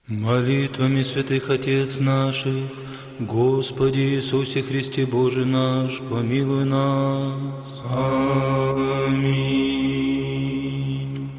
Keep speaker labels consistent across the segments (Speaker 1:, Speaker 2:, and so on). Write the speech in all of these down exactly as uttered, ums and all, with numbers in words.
Speaker 1: Молитвами святых Отец наших, Господи Иисусе Христе Боже наш, помилуй нас. Аминь.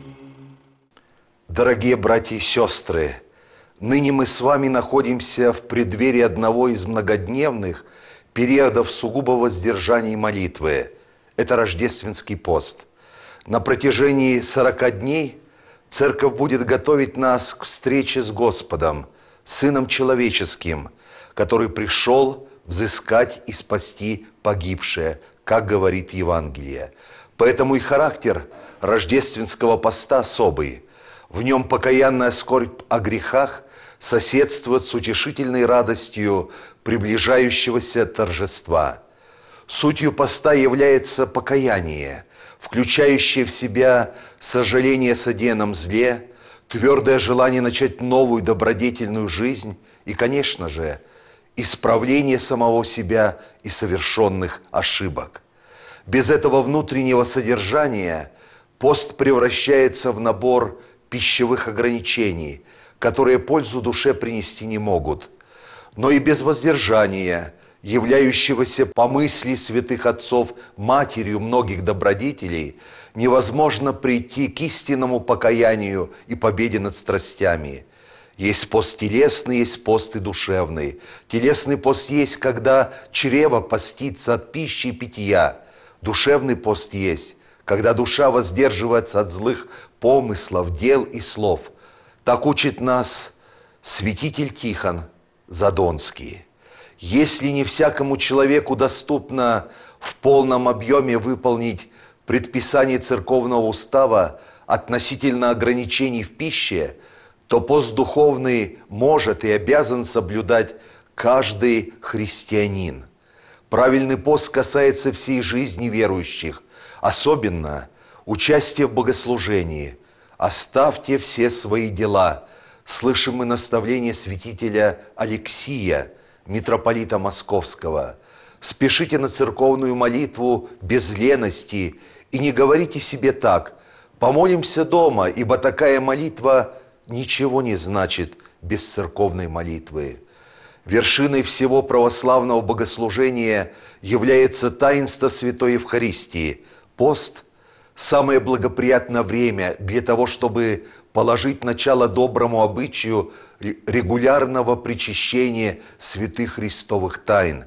Speaker 2: Дорогие братья и сестры, ныне мы с вами находимся в преддверии одного из многодневных периодов сугубого воздержания и молитвы. Это рождественский пост. На протяжении сорока дней Церковь будет готовить нас к встрече с Господом, Сыном Человеческим, который пришел взыскать и спасти погибшее, как говорит Евангелие. Поэтому и характер рождественского поста особый. В нем покаянная скорбь о грехах соседствует с утешительной радостью приближающегося торжества. Сутью поста является покаяние, включающее в себя сожаление о содеянном зле, твердое желание начать новую добродетельную жизнь и, конечно же, исправление самого себя и совершенных ошибок. Без этого внутреннего содержания пост превращается в набор пищевых ограничений, которые пользу душе принести не могут. Но и без воздержания, являющегося по мысли святых отцов матерью многих добродетелей, невозможно прийти к истинному покаянию и победе над страстями. Есть пост телесный, есть пост и душевный. Телесный пост есть, когда чрево постится от пищи и питья. Душевный пост есть, когда душа воздерживается от злых помыслов, дел и слов. Так учит нас святитель Тихон Задонский. Если не всякому человеку доступно в полном объеме выполнить предписание церковного устава относительно ограничений в пище, то пост духовный может и обязан соблюдать каждый христианин. Правильный пост касается всей жизни верующих, особенно участия в богослужении. «Оставьте все свои дела», слышим мы наставление святителя Алексия, митрополита Московского. «Спешите на церковную молитву без лености и не говорите себе так: помолимся дома, ибо такая молитва ничего не значит без церковной молитвы». Вершиной всего православного богослужения является таинство Святой Евхаристии. Пост – самое благоприятное время для того, чтобы положить начало доброму обычаю регулярного причащения святых христовых тайн.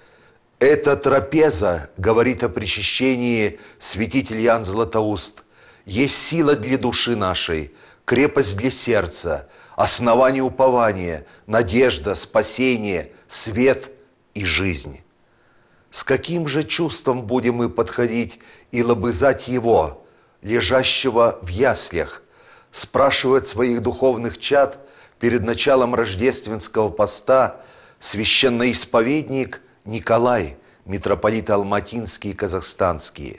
Speaker 2: Эта трапеза, говорит о причащении святитель Иоанн Златоуст, есть сила для души нашей, крепость для сердца, основание упования, надежда, спасение, свет и жизнь. С каким же чувством будем мы подходить и лобызать его, лежащего в яслях, спрашивает своих духовных чад перед началом рождественского поста священноисповедник Николай, митрополит Алматинский и Казахстанский.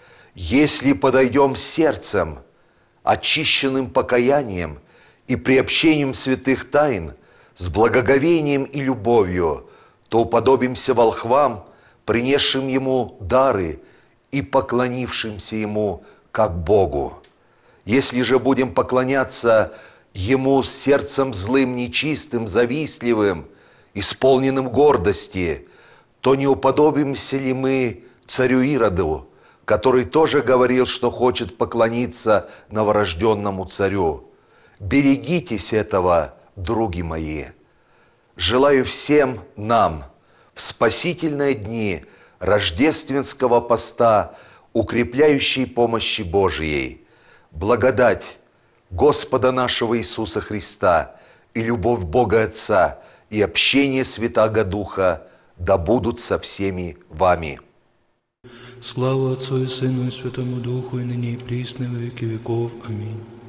Speaker 2: Если подойдем сердцем, очищенным покаянием и приобщением святых тайн, с благоговением и любовью, то уподобимся волхвам, принесшим ему дары и поклонившимся ему как Богу. Если же будем поклоняться ему с сердцем злым, нечистым, завистливым, исполненным гордости, то не уподобимся ли мы царю Ироду, который тоже говорил, что хочет поклониться новорожденному царю? Берегитесь этого, други мои. Желаю всем нам в спасительные дни рождественского поста укрепляющей помощи Божией благодать Господа нашего Иисуса Христа и любовь Бога Отца и общение Святаго Духа да будут со всеми вами.
Speaker 1: Слава Отцу и Сыну и Святому Духу, и ныне и присно, и во веки веков. Аминь.